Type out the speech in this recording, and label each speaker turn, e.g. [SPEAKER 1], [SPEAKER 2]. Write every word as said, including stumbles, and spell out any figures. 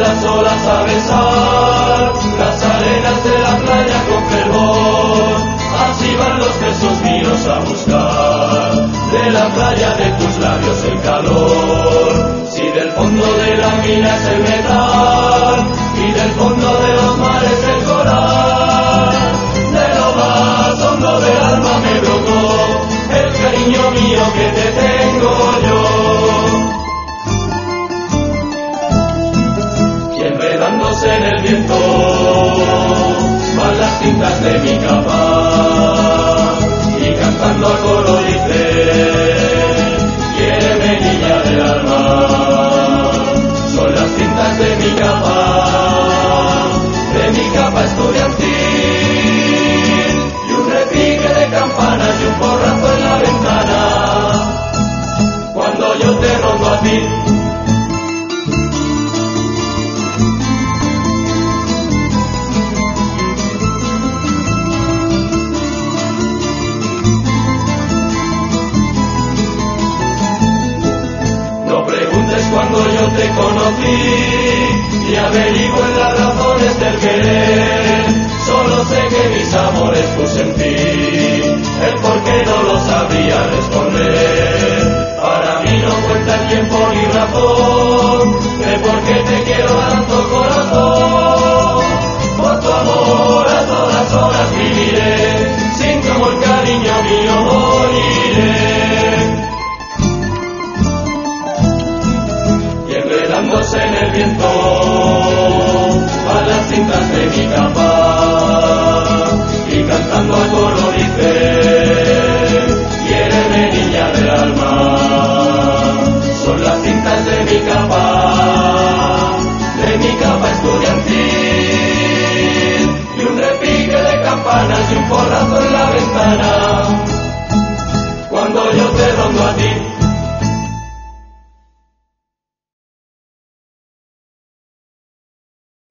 [SPEAKER 1] las olas a besar las arenas de la playa con fervor. Así van los besos míos a buscar de la playa de tus labios el calor. Si del fondo de la mina es el metal y del fondo de los mares el coral, de lo más hondo del alma me brotó el cariño mío que te tengo yo. Y enredándose en el viento van las tintas de mi capa y cantando a coro dice: quiéreme niña del alma. Son las tintas de mi capa, de mi capa estudiantil, y un repique de campanas y un porrazo en la ventana cuando yo te rondo a ti. Cuando yo te conocí y averigué